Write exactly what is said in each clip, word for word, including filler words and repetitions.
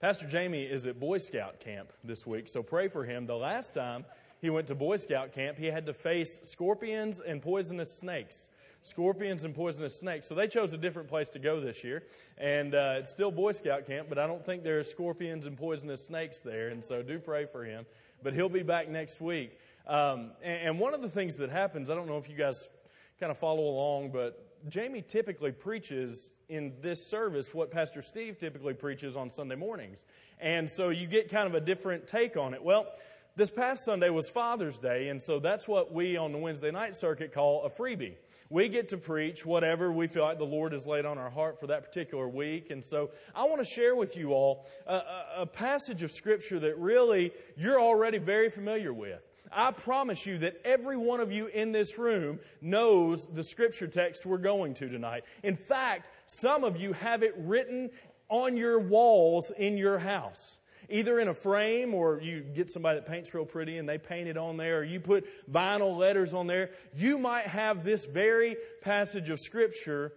Pastor Jamie is at Boy Scout camp this week, so pray for him. The last time he went to Boy Scout camp, he had to face scorpions and poisonous snakes. Scorpions and poisonous snakes. So they chose a different place to go this year. And uh, it's still Boy Scout camp, but I don't think there are scorpions and poisonous snakes there. And so do pray for him. But he'll be back next week. Um, and, and one of the things that happens, I don't know if you guys kind of follow along, but Jamie typically preaches in this service what Pastor Steve typically preaches on Sunday mornings. And so you get kind of a different take on it. Well, this past Sunday was Father's Day, and so that's what we on the Wednesday night circuit call a freebie. We get to preach whatever we feel like the Lord has laid on our heart for that particular week. And so I want to share with you all a, a, a passage of Scripture that really you're already very familiar with. I promise you that every one of you in this room knows the Scripture text we're going to tonight. In fact, some of you have it written on your walls in your house. Either in a frame, or you get somebody that paints real pretty and they paint it on there, or you put vinyl letters on there. You might have this very passage of Scripture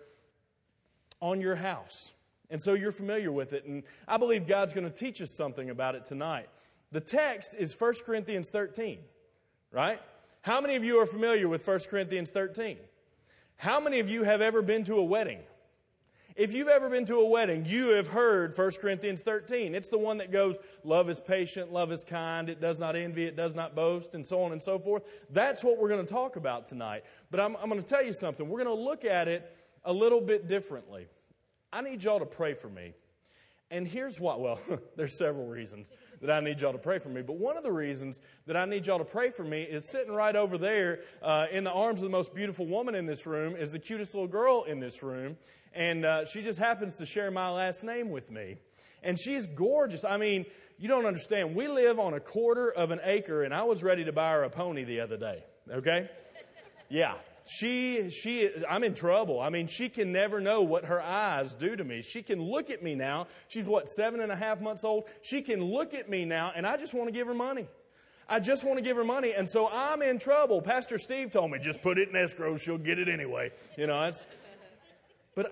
on your house. And so you're familiar with it. And I believe God's going to teach us something about it tonight. The text is First Corinthians thirteen, right? How many of you are familiar with First Corinthians thirteen? How many of you have ever been to a wedding? If you've ever been to a wedding, you have heard First Corinthians thirteen. It's the one that goes, love is patient, love is kind, it does not envy, it does not boast, and so on and so forth. That's what we're going to talk about tonight. But I'm, I'm going to tell you something. We're going to look at it a little bit differently. I need y'all to pray for me. And here's why. Well, there's several reasons that I need y'all to pray for me. But one of the reasons that I need y'all to pray for me is sitting right over there uh, in the arms of the most beautiful woman in this room is the cutest little girl in this room. And uh, she just happens to share my last name with me. And she's gorgeous. I mean, you don't understand. We live on a quarter of an acre, and I was ready to buy her a pony the other day. Okay? Yeah. She, she, I'm in trouble. I mean, she can never know what her eyes do to me. She can look at me now. She's, what, seven and a half months old? She can look at me now, and I just want to give her money. I just want to give her money, and so I'm in trouble. Pastor Steve told me, just put it in escrow. She'll get it anyway. You know, it's... But,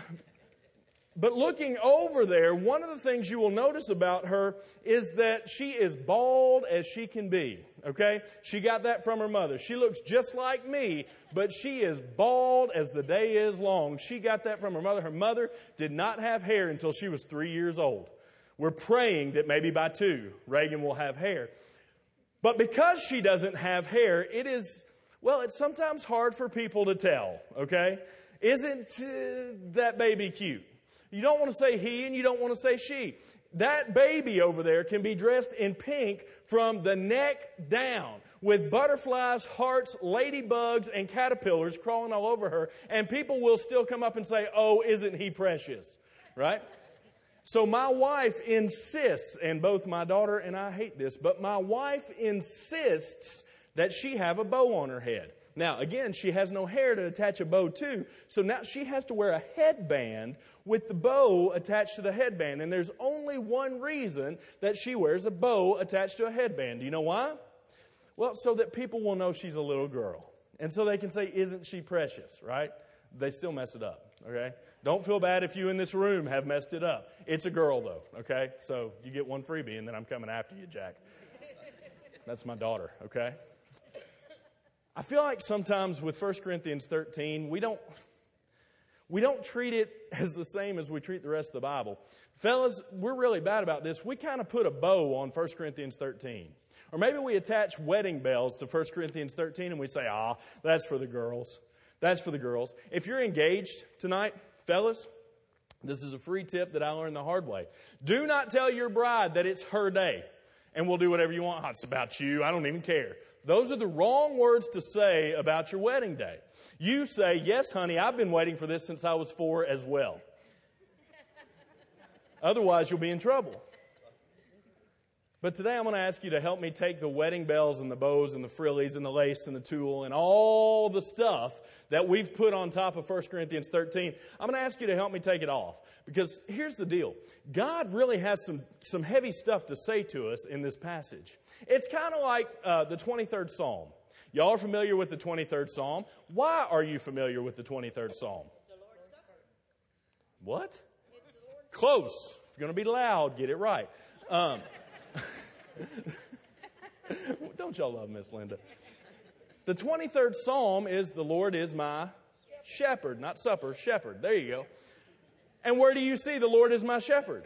but looking over there, one of the things you will notice about her is that she is bald as she can be, okay? She got that from her mother. She looks just like me, but she is bald as the day is long. She got that from her mother. Her mother did not have hair until she was three years old. We're praying that maybe by two, Reagan will have hair. But because she doesn't have hair, it is, well, it's sometimes hard for people to tell, okay? Isn't uh, that baby cute? You don't want to say he and you don't want to say she. That baby over there can be dressed in pink from the neck down with butterflies, hearts, ladybugs, and caterpillars crawling all over her. And people will still come up and say, oh, isn't he precious? Right? So my wife insists, and both my daughter and I hate this, but my wife insists that she have a bow on her head. Now, again, she has no hair to attach a bow to, so now she has to wear a headband with the bow attached to the headband. And there's only one reason that she wears a bow attached to a headband. Do you know why? Well, so that people will know she's a little girl. And so they can say, isn't she precious, right? They still mess it up, okay? Don't feel bad if you in this room have messed it up. It's a girl, though, okay? So you get one freebie, and then I'm coming after you, Jack. That's my daughter, okay? I feel like sometimes with First Corinthians thirteen, we don't, we don't treat it as the same as we treat the rest of the Bible. Fellas, we're really bad about this. We kind of put a bow on First Corinthians thirteen. Or maybe we attach wedding bells to First Corinthians thirteen and we say, ah, that's for the girls. That's for the girls. If you're engaged tonight, fellas, this is a free tip that I learned the hard way. Do not tell your bride that it's her day and we'll do whatever you want. Oh, it's about you. I don't even care. Those are the wrong words to say about your wedding day. You say, yes, honey, I've been waiting for this since I was four as well. Otherwise, you'll be in trouble. But today I'm going to ask you to help me take the wedding bells and the bows and the frillies and the lace and the tulle and all the stuff that we've put on top of First Corinthians thirteen. I'm going to ask you to help me take it off. Because here's the deal. God really has some, some heavy stuff to say to us in this passage. It's kind of like uh, the twenty-third Psalm. Y'all are familiar with the twenty-third Psalm. Why are you familiar with the twenty-third Psalm? It's the Lord's Supper. What? It's the Lord's Close. If you're going to be loud, get it right. Um, don't y'all love Miss Linda? The twenty-third Psalm is, the Lord is my shepherd, not supper, shepherd. There you go. And where do you see the Lord is my shepherd?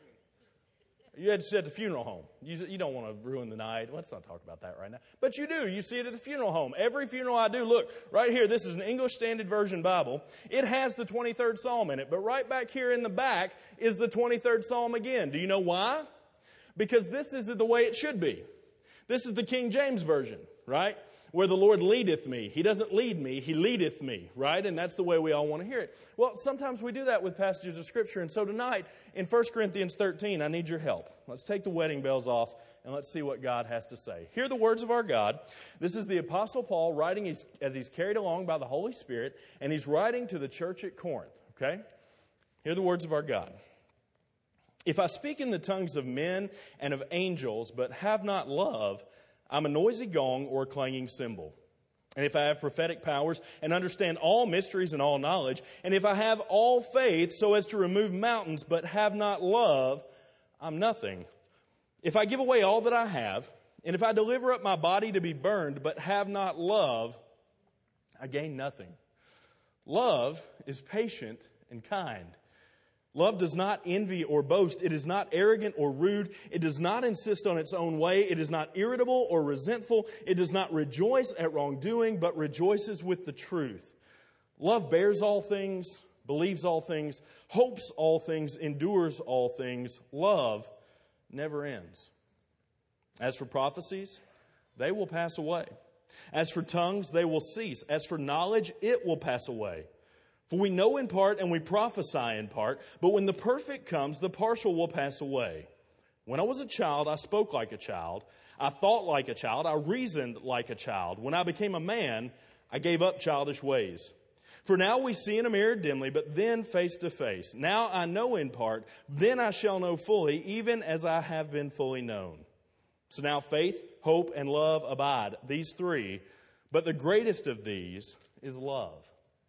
You had to sit at the funeral home. You, you don't want to ruin the night. Let's not talk about that right now. But you do. You see it at the funeral home. Every funeral I do, look, right here, this is an English Standard Version Bible. It has the twenty-third Psalm in it. But right back here in the back is the twenty-third Psalm again. Do you know why? Because this is the way it should be. This is the King James Version, right? Where the Lord leadeth me. He doesn't lead me, He leadeth me, right? And that's the way we all want to hear it. Well, sometimes we do that with passages of Scripture. And so tonight, in First Corinthians thirteen, I need your help. Let's take the wedding bells off and let's see what God has to say. Hear the words of our God. This is the Apostle Paul writing as he's carried along by the Holy Spirit, and he's writing to the church at Corinth, okay? Hear the words of our God. If I speak in the tongues of men and of angels, but have not love, I'm a noisy gong or a clanging cymbal. And if I have prophetic powers and understand all mysteries and all knowledge, and if I have all faith so as to remove mountains but have not love, I'm nothing. If I give away all that I have, and if I deliver up my body to be burned but have not love, I gain nothing. Love is patient and kind. Love does not envy or boast. It is not arrogant or rude. It does not insist on its own way. It is not irritable or resentful. It does not rejoice at wrongdoing, but rejoices with the truth. Love bears all things, believes all things, hopes all things, endures all things. Love never ends. As for prophecies, they will pass away. As for tongues, they will cease. As for knowledge, it will pass away. For we know in part and we prophesy in part, but when the perfect comes, the partial will pass away. When I was a child, I spoke like a child. I thought like a child. I reasoned like a child. When I became a man, I gave up childish ways. For now we see in a mirror dimly, but then face to face. Now I know in part, then I shall know fully, even as I have been fully known. So now faith, hope, and love abide, these three, but the greatest of these is love.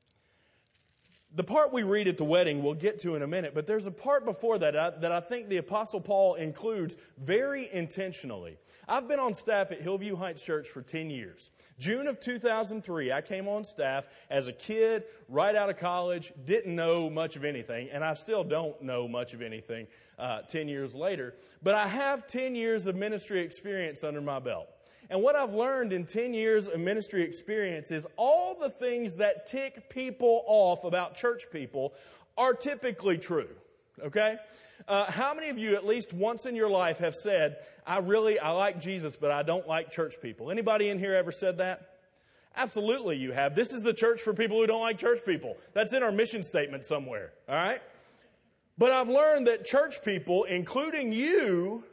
The part we read at the wedding we'll get to in a minute, but there's a part before that I, that I think the Apostle Paul includes very intentionally. I've been on staff at Hillview Heights Church for ten years. June of two thousand three, I came on staff as a kid, right out of college, didn't know much of anything, and I still don't know much of anything uh, ten years later. But I have ten years of ministry experience under my belt. And what I've learned in ten years of ministry experience is all the things that tick people off about church people are typically true, okay? Uh, how many of you at least once in your life have said, I really, I like Jesus, but I don't like church people? Anybody in here ever said that? Absolutely you have. This is the church for people who don't like church people. That's in our mission statement somewhere, all right? But I've learned that church people, including you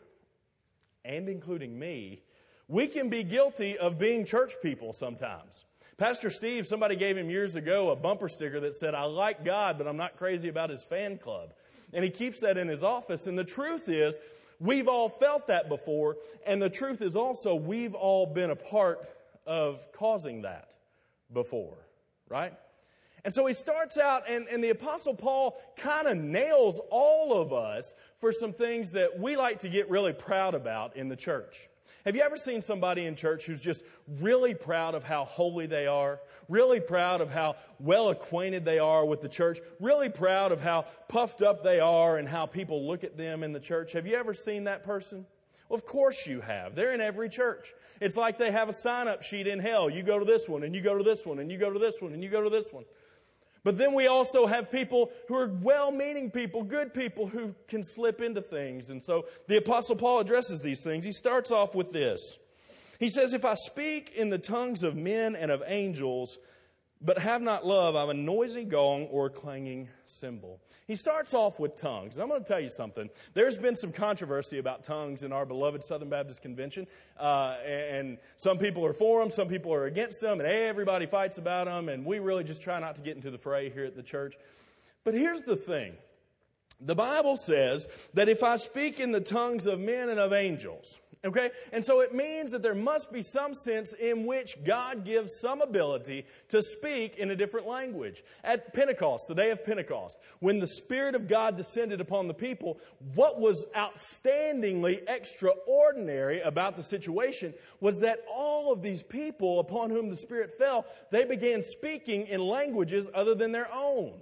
and including me, we can be guilty of being church people sometimes. Pastor Steve, somebody gave him years ago a bumper sticker that said, I like God, but I'm not crazy about his fan club. And he keeps that in his office. And the truth is, we've all felt that before. And the truth is also, we've all been a part of causing that before, right? And so he starts out, and, and the Apostle Paul kind of nails all of us for some things that we like to get really proud about in the church. Have you ever seen somebody in church who's just really proud of how holy they are, really proud of how well acquainted they are with the church, really proud of how puffed up they are and how people look at them in the church? Have you ever seen that person? Well, of course you have. They're in every church. It's like they have a sign-up sheet in hell. You go to this one, and you go to this one, and you go to this one, and you go to this one. But then we also have people who are well-meaning people, good people who can slip into things. And so the Apostle Paul addresses these things. He starts off with this. He says, if I speak in the tongues of men and of angels, but have not love, I'm a noisy gong or a clanging cymbal. He starts off with tongues. I'm going to tell you something. There's been some controversy about tongues in our beloved Southern Baptist Convention. Uh, and some people are for them, some people are against them, and everybody fights about them. And we really just try not to get into the fray here at the church. But here's the thing. The Bible says that if I speak in the tongues of men and of angels, Okay? And so it means that there must be some sense in which God gives some ability to speak in a different language. At Pentecost, the day of Pentecost, when the Spirit of God descended upon the people, what was outstandingly extraordinary about the situation was that all of these people upon whom the Spirit fell, they began speaking in languages other than their own.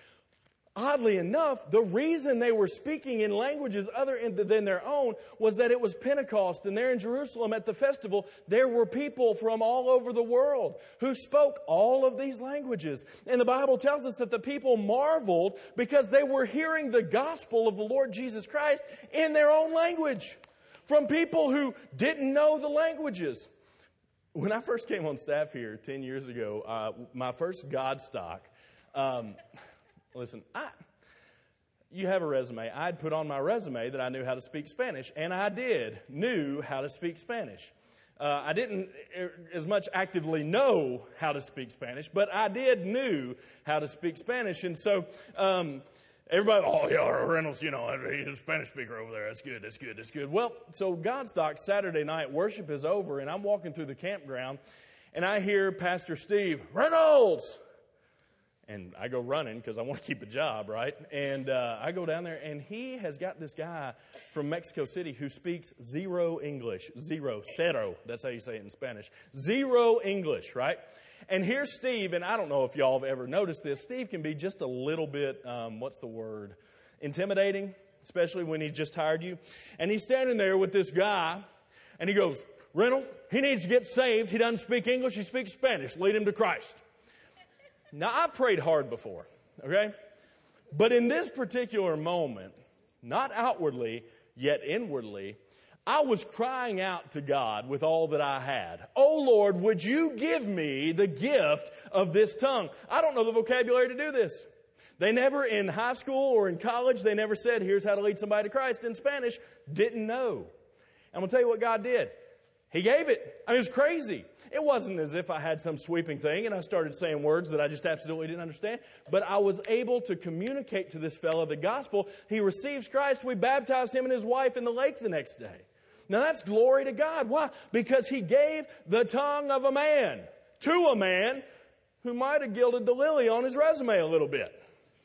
Oddly enough, the reason they were speaking in languages other than their own was that it was Pentecost, and there in Jerusalem at the festival, there were people from all over the world who spoke all of these languages. And the Bible tells us that the people marveled because they were hearing the gospel of the Lord Jesus Christ in their own language from people who didn't know the languages. When I first came on staff here ten years ago, uh, my first Godstock, um, Listen, I, you have a resume. I'd put on my resume that I knew how to speak Spanish, and I did knew how to speak Spanish. Uh, I didn't as much actively know how to speak Spanish, but I did knew how to speak Spanish. And so um, everybody, oh, yeah, Reynolds, you know, he's a Spanish speaker over there. That's good, that's good, that's good. Well, so Godstock, Saturday night, worship is over, and I'm walking through the campground, and I hear Pastor Steve, Reynolds! And I go running because I want to keep a job, right? And uh, I go down there, and he has got this guy from Mexico City who speaks zero English. Zero. Cero. That's how you say it in Spanish. Zero English, right? And here's Steve, and I don't know if y'all have ever noticed this. Steve can be just a little bit, um, what's the word? Intimidating, especially when he just hired you. And he's standing there with this guy, and he goes, Reynolds, he needs to get saved. He doesn't speak English. He speaks Spanish. Lead him to Christ. Now, I've prayed hard before, okay? But in this particular moment, not outwardly, yet inwardly, I was crying out to God with all that I had. Oh, Lord, would you give me the gift of this tongue? I don't know the vocabulary to do this. They never, in high school or in college, they never said, here's how to lead somebody to Christ in Spanish. Didn't know. I'm going to tell you what God did. He gave it. I mean, it was crazy. It wasn't as if I had some sweeping thing and I started saying words that I just absolutely didn't understand. But I was able to communicate to this fellow the gospel. He receives Christ. We baptized him and his wife in the lake the next day. Now that's glory to God. Why? Because he gave the tongue of a man to a man who might have gilded the lily on his resume a little bit.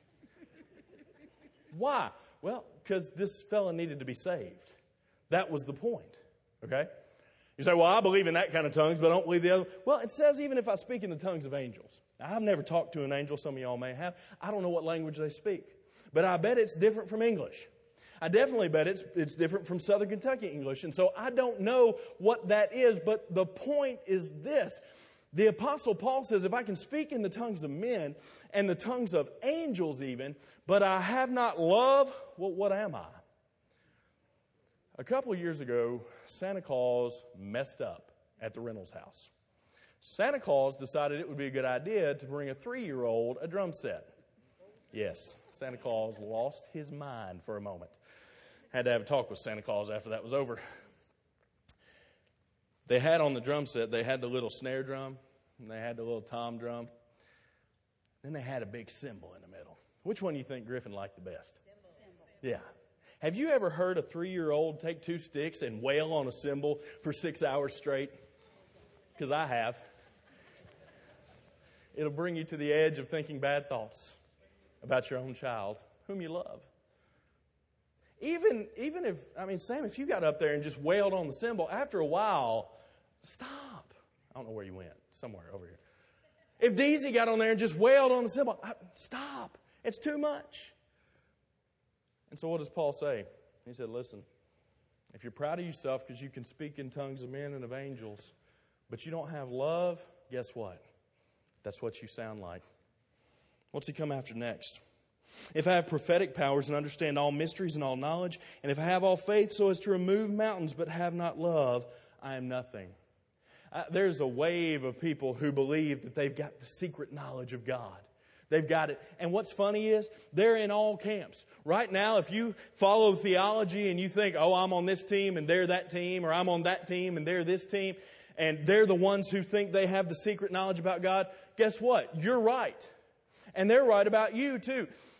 Why? Well, because this fellow needed to be saved. That was the point. Okay? You say, well, I believe in that kind of tongues, but I don't believe the other. Well, it says even if I speak in the tongues of angels. Now, I've never talked to an angel. Some of y'all may have. I don't know what language they speak. But I bet it's different from English. I definitely bet it's, it's different from Southern Kentucky English. And so I don't know what that is. But the point is this. The Apostle Paul says, if I can speak in the tongues of men and the tongues of angels even, but I have not love, well, what am I? A couple of years ago, Santa Claus messed up at the Reynolds house. Santa Claus decided it would be a good idea to bring a three-year-old a drum set. Yes, Santa Claus lost his mind for a moment. Had to have a talk with Santa Claus after that was over. They had on the drum set, they had the little snare drum, and they had the little tom drum. Then they had a big cymbal in the middle. Which one do you think Griffin liked the best? Cymbal. Yeah. Have you ever heard a three-year-old take two sticks and wail on a cymbal for six hours straight? Because I have. It'll bring you to the edge of thinking bad thoughts about your own child, whom you love. Even, even if, I mean, Sam, if you got up there and just wailed on the cymbal, after a while, stop. I don't know where you went. Somewhere over here. If Deezy got on there and just wailed on the cymbal, stop. It's too much. And so what does Paul say? He said, listen, if you're proud of yourself because you can speak in tongues of men and of angels, but you don't have love, guess what? That's what you sound like. What's he come after next? If I have prophetic powers and understand all mysteries and all knowledge, and if I have all faith so as to remove mountains but have not love, I am nothing. Uh, there's a wave of people who believe that they've got the secret knowledge of God. They've got it. And what's funny is they're in all camps. Right now, if you follow theology and you think, oh, I'm on this team and they're that team, or I'm on that team and they're this team, and they're the ones who think they have the secret knowledge about God, guess what? You're right. And they're right about you too.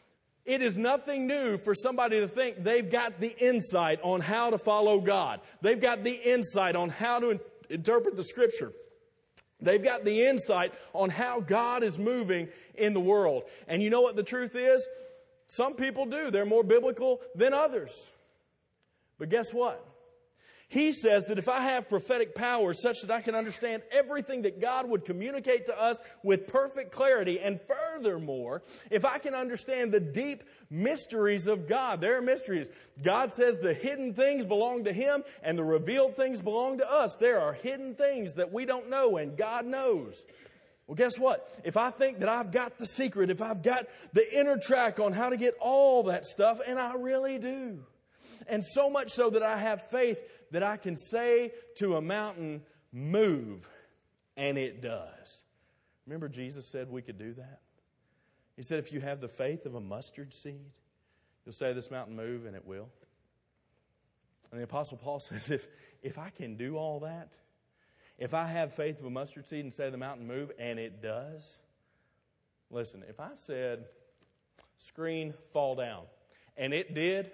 It is nothing new for somebody to think they've got the insight on how to follow God. They've got the insight on how to in- interpret the Scripture. They've got the insight on how God is moving in the world. And you know what the truth is? Some people do. They're more biblical than others. But guess what? He says that if I have prophetic powers such that I can understand everything that God would communicate to us with perfect clarity, and furthermore, if I can understand the deep mysteries of God, there are mysteries. God says the hidden things belong to Him and the revealed things belong to us. There are hidden things that we don't know and God knows. Well, guess what? If I think that I've got the secret, if I've got the inner track on how to get all that stuff, and I really do, and so much so that I have faith that I can say to a mountain, move, and it does. Remember Jesus said we could do that? He said if you have the faith of a mustard seed, you'll say this mountain move, and it will. And the Apostle Paul says if, if I can do all that, if I have faith of a mustard seed and say the mountain move, and it does, listen, if I said, screen, fall down, and it did,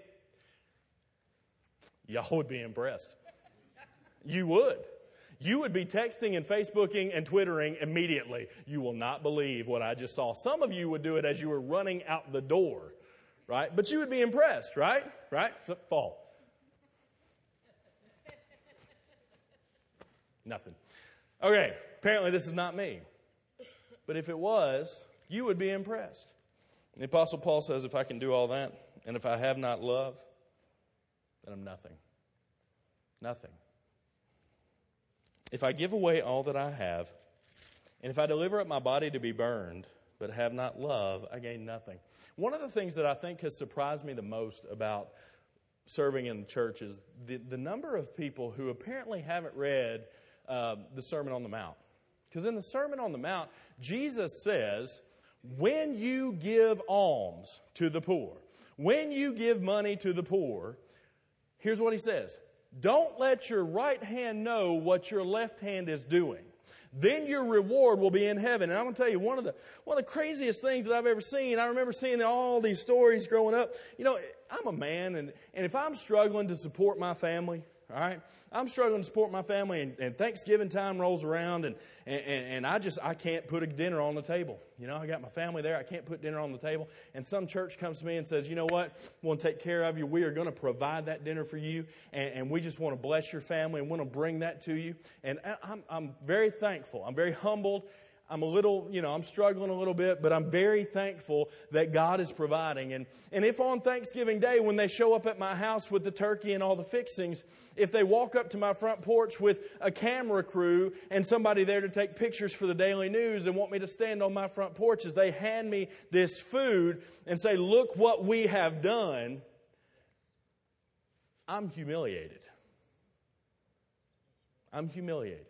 y'all would be impressed. You would. You would be texting and Facebooking and Twittering immediately. You will not believe what I just saw. Some of you would do it as you were running out the door, right? But you would be impressed, right? Right? Fall. Nothing. Okay, apparently this is not me. But if it was, you would be impressed. The Apostle Paul says, if I can do all that, and if I have not love, then I'm nothing. Nothing. If I give away all that I have, and if I deliver up my body to be burned, but have not love, I gain nothing. One of the things that I think has surprised me the most about serving in the church is the, the number of people who apparently haven't read uh, the Sermon on the Mount. Because in the Sermon on the Mount, Jesus says, when you give alms to the poor, when you give money to the poor, here's what he says. Don't let your right hand know what your left hand is doing. Then your reward will be in heaven. And I'm going to tell you, one of the one of the craziest things that I've ever seen, I remember seeing all these stories growing up. You know, I'm a man, and, and if I'm struggling to support my family, all right, I'm struggling to support my family, and, and Thanksgiving time rolls around, and, and, and I just, I can't put a dinner on the table. You know, I got my family there. I can't put dinner on the table. And some church comes to me and says, you know what, we want to take care of you. We are going to provide that dinner for you, and, and we just want to bless your family and want to bring that to you. And I'm, I'm very thankful. I'm very humbled. I'm a little, you know, I'm struggling a little bit, but I'm very thankful that God is providing. And, and if on Thanksgiving Day, when they show up at my house with the turkey and all the fixings, if they walk up to my front porch with a camera crew and somebody there to take pictures for the Daily News and want me to stand on my front porch as they hand me this food and say, look what we have done, I'm humiliated. I'm humiliated.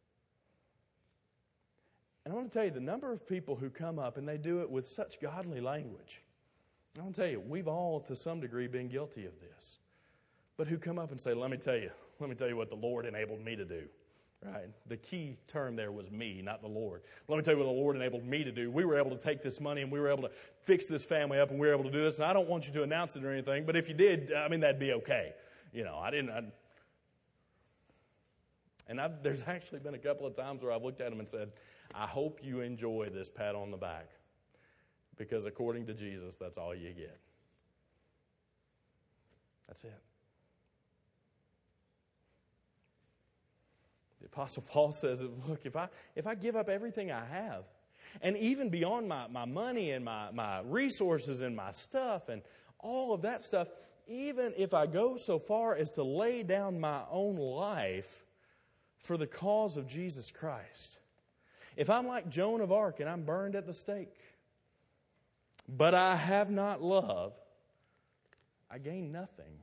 And I want to tell you, the number of people who come up and they do it with such godly language, I want to tell you, we've all to some degree been guilty of this. But who come up and say, let me tell you, let me tell you what the Lord enabled me to do. Right? The key term there was me, not the Lord. Let me tell you what the Lord enabled me to do. We were able to take this money and we were able to fix this family up and we were able to do this. And I don't want you to announce it or anything, but if you did, I mean, that'd be okay. You know, I didn't... I, and I've, there's actually been a couple of times where I've looked at them and said, I hope you enjoy this pat on the back, because according to Jesus, that's all you get. That's it. The Apostle Paul says, look, if I if I give up everything I have, and even beyond my, my money and my, my resources and my stuff and all of that stuff, even if I go so far as to lay down my own life for the cause of Jesus Christ, if I'm like Joan of Arc and I'm burned at the stake, but I have not love, I gain nothing.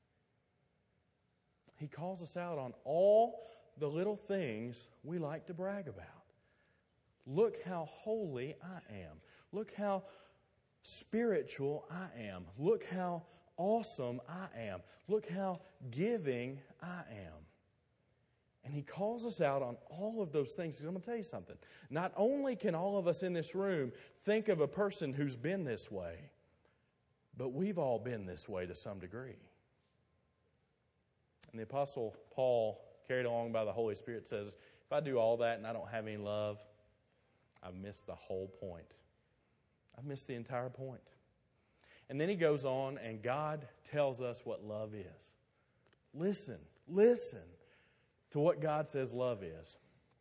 He calls us out on all the little things we like to brag about. Look how holy I am. Look how spiritual I am. Look how awesome I am. Look how giving I am. And he calls us out on all of those things. I'm going to tell you something. Not only can all of us in this room think of a person who's been this way, But we've all been this way to some degree. And the Apostle Paul, carried along by the Holy Spirit, says, if I do all that and I don't have any love, I've missed the whole point. I've missed the entire point. And then he goes on, and God tells us what love is. Listen, listen to what God says love is.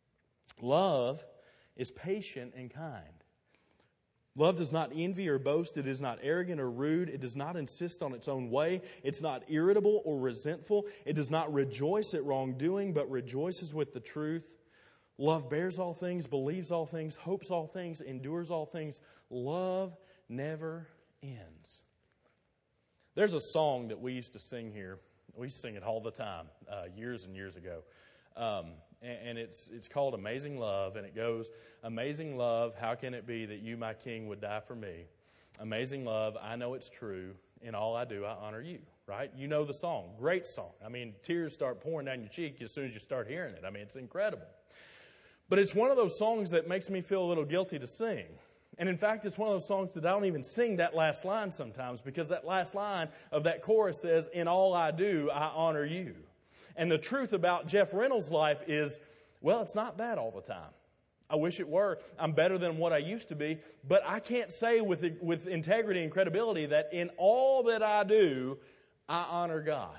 Love is patient and kind. Love does not envy or boast. It is not arrogant or rude. It does not insist on its own way. It's not irritable or resentful. It does not rejoice at wrongdoing, but rejoices with the truth. Love bears all things, believes all things, hopes all things, endures all things. Love never ends. There's a song that we used to sing here. We used to sing it all the time, uh, years and years ago. Um, and, and it's it's called Amazing Love, and it goes, amazing love, how can it be that you, my King, would die for me? Amazing love, I know it's true. In all I do, I honor you. Right? You know the song. Great song. I mean, tears start pouring down your cheek as soon as you start hearing it. I mean, it's incredible. But it's one of those songs that makes me feel a little guilty to sing. And in fact, it's one of those songs that I don't even sing that last line sometimes, because that last line of that chorus says, in all I do, I honor you. And the truth about Jeff Reynolds' life is, well, it's not that all the time. I wish it were. I'm better than what I used to be. But I can't say with, with integrity and credibility that in all that I do, I honor God.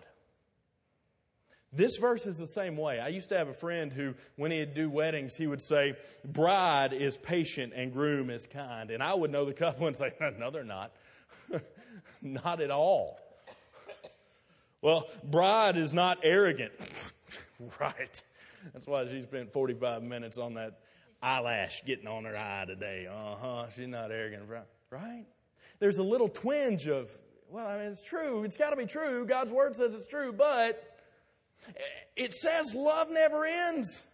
This verse is the same way. I used to have a friend who, when he'd do weddings, he would say, bride is patient and groom is kind. And I would know the couple and say, no, they're not. Not at all. Well, bride is not arrogant. Right. That's why she spent forty-five minutes on that eyelash getting on her eye today. Uh-huh. She's not arrogant. Right? There's a little twinge of, well, I mean, it's true. It's got to be true. God's word says it's true, but it says love never ends.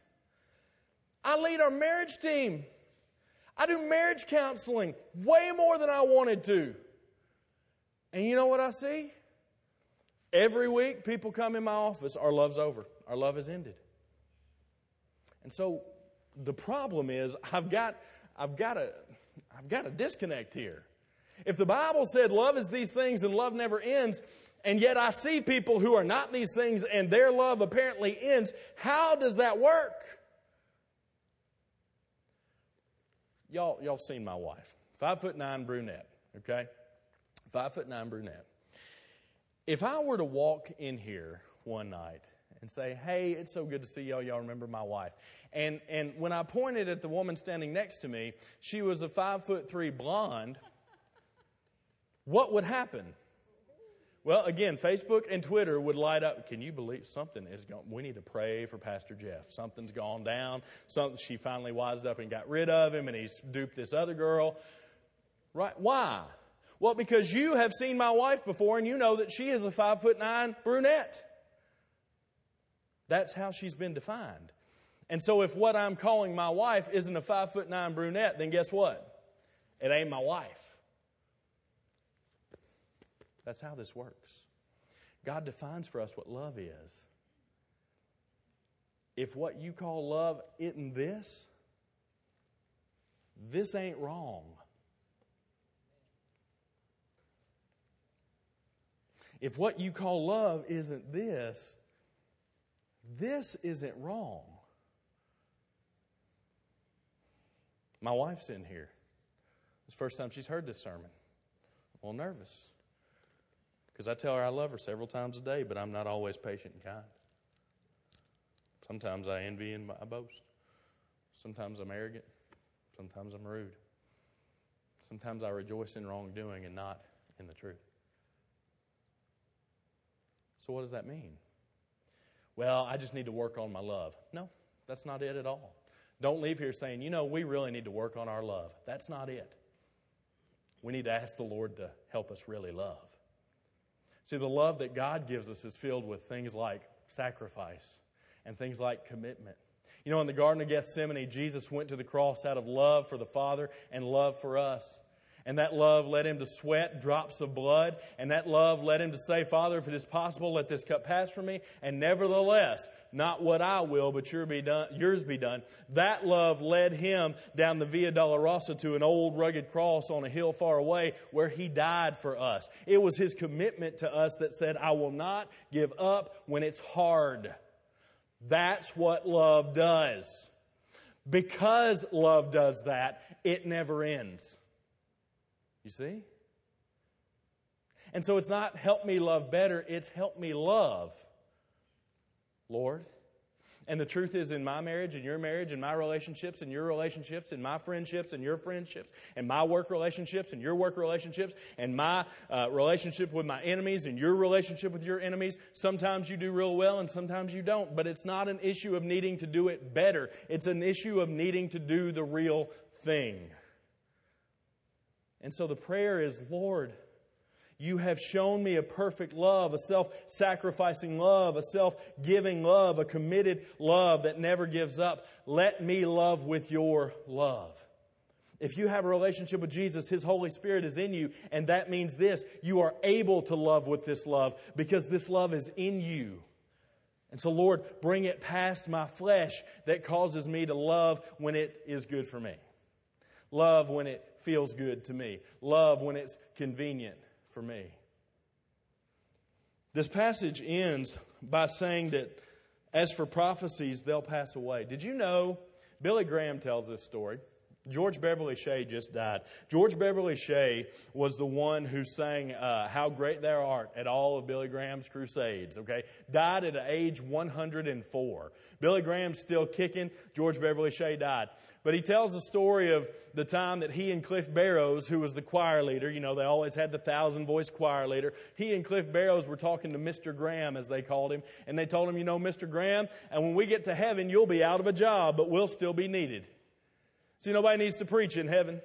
I lead our marriage team. I do marriage counseling way more than I wanted to. And you know what I see? Every week people come in my office, our love's over. Our love has ended. And so the problem is I've got I've got a I've got a disconnect here. If the Bible said love is these things and love never ends, and yet I see people who are not these things and their love apparently ends, how does that work? Y'all, y'all seen my wife. Five foot nine brunette, okay? Five foot nine brunette. If I were to walk in here one night and say, hey, it's so good to see y'all. Y'all remember my wife. And and when I pointed at the woman standing next to me, she was a five foot three blonde. What would happen? Well, again, Facebook and Twitter would light up. Can you believe something is going? We need to pray for Pastor Jeff. Something's gone down. Something she finally wised up and got rid of him, and he's duped this other girl. Right? Why? Well, because you have seen my wife before, and you know that she is a five foot nine brunette. That's how she's been defined. And so, if what I'm calling my wife isn't a five foot nine brunette, then guess what? It ain't my wife. That's how this works. God defines for us what love is. If what you call love isn't this, this ain't wrong. If what you call love isn't this, this isn't wrong. My wife's in here. It's the first time she's heard this sermon. I'm a little nervous. Because I tell her I love her several times a day, but I'm not always patient and kind. Sometimes I envy and I boast. Sometimes I'm arrogant. Sometimes I'm rude. Sometimes I rejoice in wrongdoing and not in the truth. So what does that mean? Well, I just need to work on my love. No, that's not it at all. Don't leave here saying, you know, we really need to work on our love. That's not it. We need to ask the Lord to help us really love. See, the love that God gives us is filled with things like sacrifice and things like commitment. You know, in the Garden of Gethsemane, Jesus went to the cross out of love for the Father and love for us. And that love led him to sweat drops of blood. And that love led him to say, Father, if it is possible, let this cup pass from me. And nevertheless, not what I will, but yours be done. Yours be done. That love led him down the Via Dolorosa to an old rugged cross on a hill far away where he died for us. It was his commitment to us that said, I will not give up when it's hard. That's what love does. Because love does that, it never ends. You see? And so it's not help me love better, it's help me love, Lord. And the truth is, in my marriage, in your marriage, in my relationships, in your relationships, in my friendships, and your friendships, and my work relationships, and your work relationships, and my uh, relationship with my enemies, and your relationship with your enemies, sometimes you do real well and sometimes you don't. But it's not an issue of needing to do it better. It's an issue of needing to do the real thing. And so the prayer is, Lord, you have shown me a perfect love, a self-sacrificing love, a self-giving love, a committed love that never gives up. Let me love with your love. If you have a relationship with Jesus, His Holy Spirit is in you, and that means this: you are able to love with this love because this love is in you. And so, Lord, bring it past my flesh that causes me to love when it is good for me. Love when it feels good to me. Love when it's convenient for me. This passage ends by saying that as for prophecies, they'll pass away. Did you know, Billy Graham tells this story. George Beverly Shea just died. George Beverly Shea was the one who sang uh, How Great Thou Art at all of Billy Graham's crusades. Okay, died at age one hundred four. Billy Graham's still kicking. George Beverly Shea died. But he tells the story of the time that he and Cliff Barrows, who was the choir leader, you know, they always had the thousand-voice choir leader. He and Cliff Barrows were talking to Mister Graham, as they called him. And they told him, you know, Mister Graham, and when we get to heaven, you'll be out of a job, but we'll still be needed. See, nobody needs to preach in heaven.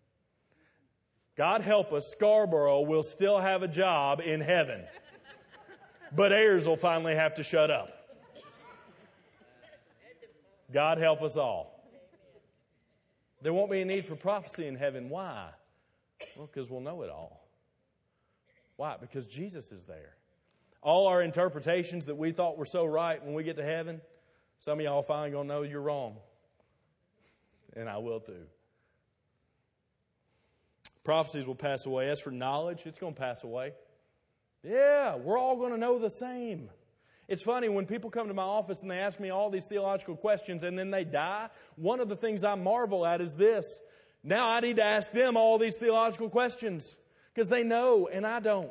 God help us, Scarborough will still have a job in heaven. But Ayers will finally have to shut up. God help us all. There won't be a need for prophecy in heaven. Why? Well, because we'll know it all. Why? Because Jesus is there. All our interpretations that we thought were so right when we get to heaven, some of y'all finally going to know you're wrong. And I will too. Prophecies will pass away. As for knowledge, it's going to pass away. Yeah, we're all going to know the same. It's funny, when people come to my office and they ask me all these theological questions and then they die, one of the things I marvel at is this. Now I need to ask them all these theological questions because they know and I don't.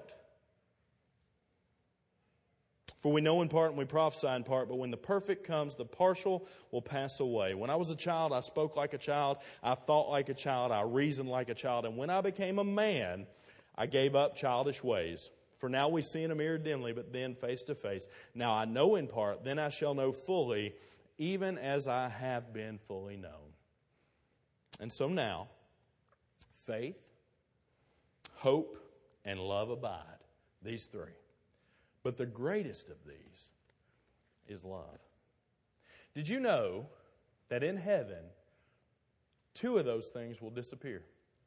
For we know in part and we prophesy in part, but when the perfect comes, the partial will pass away. When I was a child, I spoke like a child, I thought like a child, I reasoned like a child. And when I became a man, I gave up childish ways. For now we see in a mirror dimly, but then face to face. Now I know in part, then I shall know fully, even as I have been fully known. And so now, faith, hope, and love abide. These three. But the greatest of these is love. Did you know that in heaven, two of those things will disappear?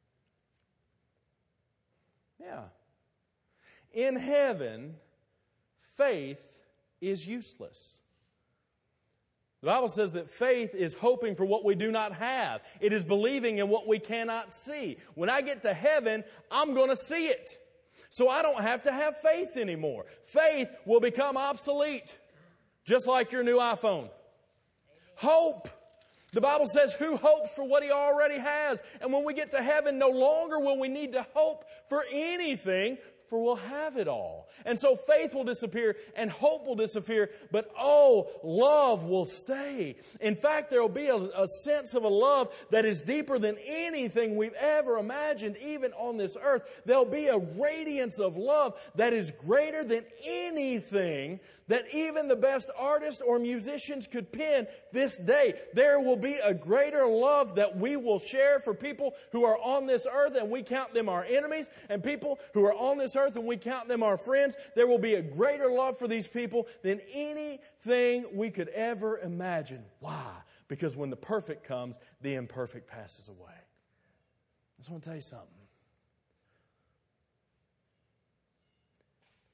Yeah. In heaven, faith is useless. The Bible says that faith is hoping for what we do not have. It is believing in what we cannot see. When I get to heaven, I'm going to see it. So I don't have to have faith anymore. Faith will become obsolete, just like your new iPhone. Hope. The Bible says, who hopes for what he already has? And when we get to heaven, no longer will we need to hope for anything, for we'll have it all. And so faith will disappear and hope will disappear, but oh, love will stay. In fact, there will be a, a sense of a love that is deeper than anything we've ever imagined, even on this earth. There'll be a radiance of love that is greater than anything that even the best artists or musicians could pen this day. There will be a greater love that we will share for people who are on this earth and we count them our enemies, and people who are on this earth and we count them our friends. There will be a greater love for these people than anything we could ever imagine. Why? Because when the perfect comes, the imperfect passes away. I just want to tell you something.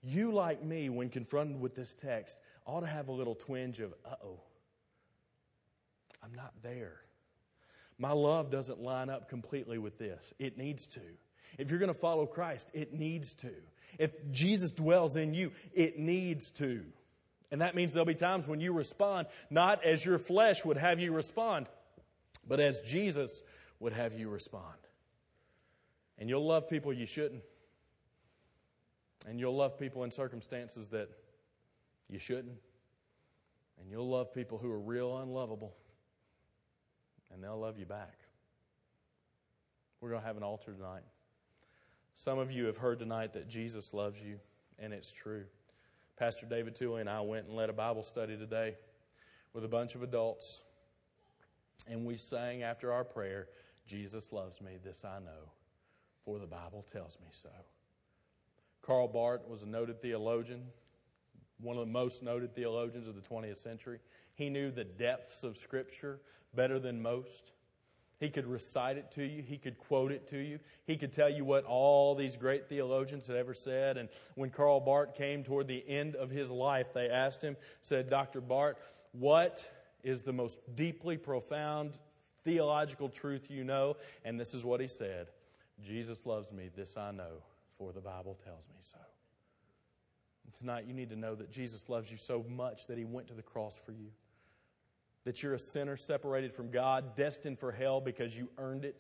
you, like me, when confronted with this text, ought to have a little twinge of, uh-oh, I'm not there. My love doesn't line up completely with this. It needs to. If you're going to follow Christ, it needs to. If Jesus dwells in you, it needs to. And that means there'll be times when you respond, not as your flesh would have you respond, but as Jesus would have you respond. And you'll love people you shouldn't. And you'll love people in circumstances that you shouldn't. And you'll love people who are real unlovable. And they'll love you back. We're going to have an altar tonight. Some of you have heard tonight that Jesus loves you, and it's true. Pastor David Tooley and I went and led a Bible study today with a bunch of adults. And we sang after our prayer, Jesus loves me, this I know, for the Bible tells me so. Karl Barth was a noted theologian, one of the most noted theologians of the twentieth century. He knew the depths of Scripture better than most. He could recite it to you. He could quote it to you. He could tell you what all these great theologians had ever said. And when Karl Barth came toward the end of his life, they asked him, said, Doctor Barth, what is the most deeply profound theological truth you know? And this is what he said, Jesus loves me, this I know, for the Bible tells me so. And tonight you need to know that Jesus loves you so much that He went to the cross for you. That you're a sinner separated from God, destined for hell because you earned it.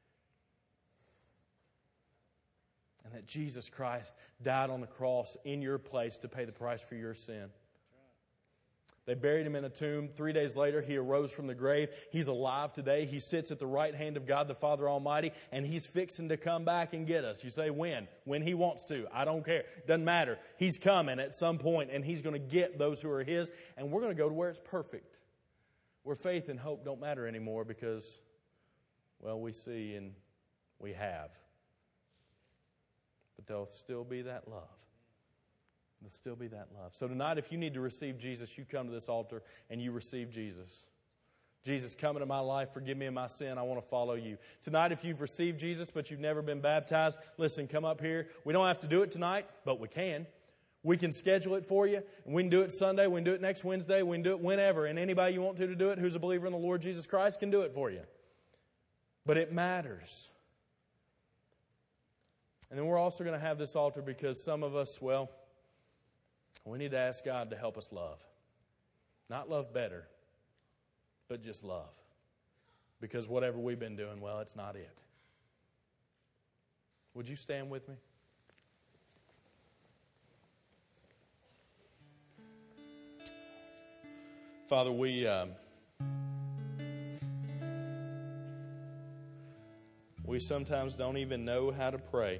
And that Jesus Christ died on the cross in your place to pay the price for your sin. They buried Him in a tomb. Three days later, He arose from the grave. He's alive today. He sits at the right hand of God the Father Almighty, and He's fixing to come back and get us. You say, when? When He wants to. I don't care. Doesn't matter. He's coming at some point, and He's going to get those who are His, and we're going to go to where it's perfect. Where faith and hope don't matter anymore because, well, we see and we have. But there'll still be that love. There'll still be that love. So tonight, if you need to receive Jesus, you come to this altar and you receive Jesus. Jesus, come into my life, forgive me of my sin, I want to follow you. Tonight, if you've received Jesus but you've never been baptized, listen, come up here. We don't have to do it tonight, but we can. We can schedule it for you. And we can do it Sunday. We can do it next Wednesday. We can do it whenever. And anybody you want to to do it who's a believer in the Lord Jesus Christ can do it for you. But it matters. And then we're also going to have this altar because some of us, well, we need to ask God to help us love. Not love better, but just love. Because whatever we've been doing, well, it's not it. Would you stand with me? Father, we um, we sometimes don't even know how to pray.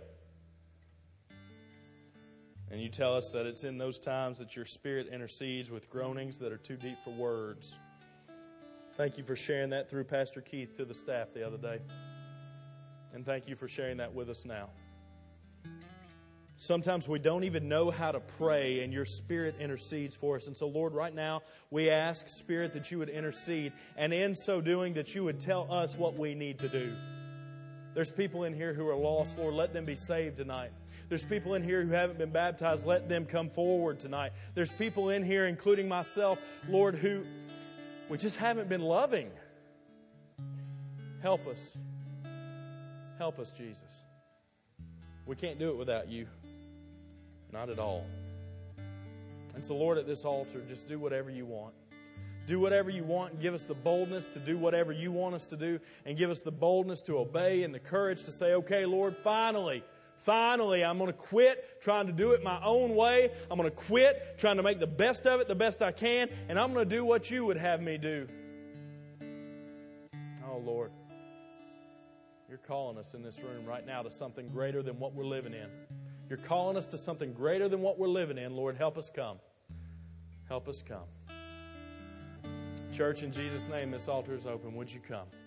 And you tell us that it's in those times that your Spirit intercedes with groanings that are too deep for words. Thank you for sharing that through Pastor Keith to the staff the other day. And thank you for sharing that with us now. Sometimes we don't even know how to pray, and your Spirit intercedes for us. And so, Lord, right now, we ask, Spirit, that you would intercede, and in so doing, that you would tell us what we need to do. There's people in here who are lost. Lord, let them be saved tonight. There's people in here who haven't been baptized. Let them come forward tonight. There's people in here, including myself, Lord, who we just haven't been loving. Help us. Help us, Jesus. We can't do it without you. Not at all. And so, Lord, at this altar, just do whatever you want. Do whatever you want and give us the boldness to do whatever you want us to do, and give us the boldness to obey and the courage to say, okay, Lord, finally, finally, I'm going to quit trying to do it my own way. I'm going to quit trying to make the best of it the best I can, and I'm going to do what you would have me do. Oh, Lord. You're calling us in this room right now to something greater than what we're living in. You're calling us to something greater than what we're living in. Lord, help us come. Help us come. Church, in Jesus' name, this altar is open. Would you come?